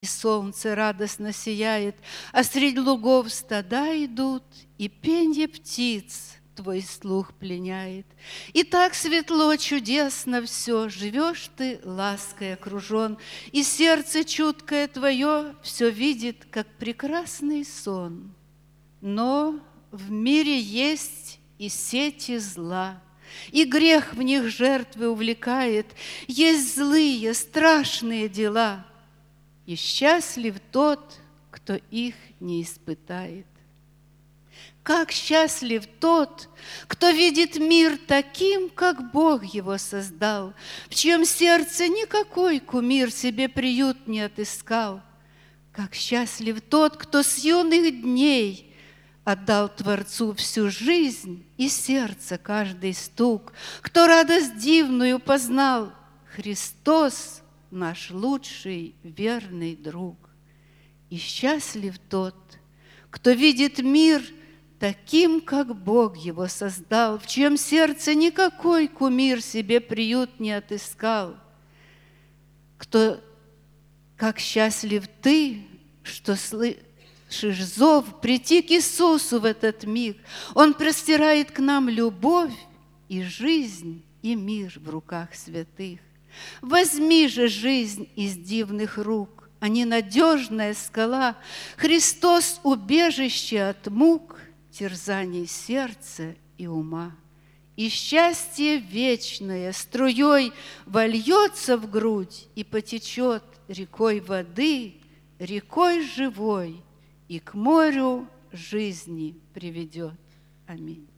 И солнце радостно сияет, а средь лугов стада идут, и пенье птиц твой слух пленяет. И так светло, чудесно все, живешь ты лаской окружен, и сердце чуткое твое все видит, как прекрасный сон. Но в мире есть и сети зла, и грех в них жертвы увлекает, есть злые, страшные дела, и счастлив тот, кто их не испытает. Как счастлив тот, кто видит мир таким, как Бог его создал, в чьем сердце никакой кумир себе приют не отыскал. Как счастлив тот, кто с юных дней отдал Творцу всю жизнь и сердце каждый стук, кто радость дивную познал, Христос — наш лучший верный друг. И счастлив тот, кто видит мир таким, как Бог его создал, в чьем сердце никакой кумир себе приют не отыскал. Как счастлив ты, что слышишь зов прийти к Иисусу в этот миг. Он простирает к нам любовь и жизнь, и мир в руках святых. Возьми же жизнь из дивных рук, а ненадежная скала, Христос — убежище от мук, терзаний сердца и ума. И счастье вечное струей вольется в грудь и потечет рекой воды, рекой живой, и к морю жизни приведет. Аминь.